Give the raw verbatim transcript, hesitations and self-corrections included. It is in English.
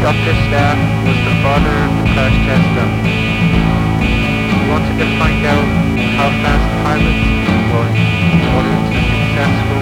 Doctor Staff was the father of the crash tester. He wanted to find out how fast pilots were going in order to successfully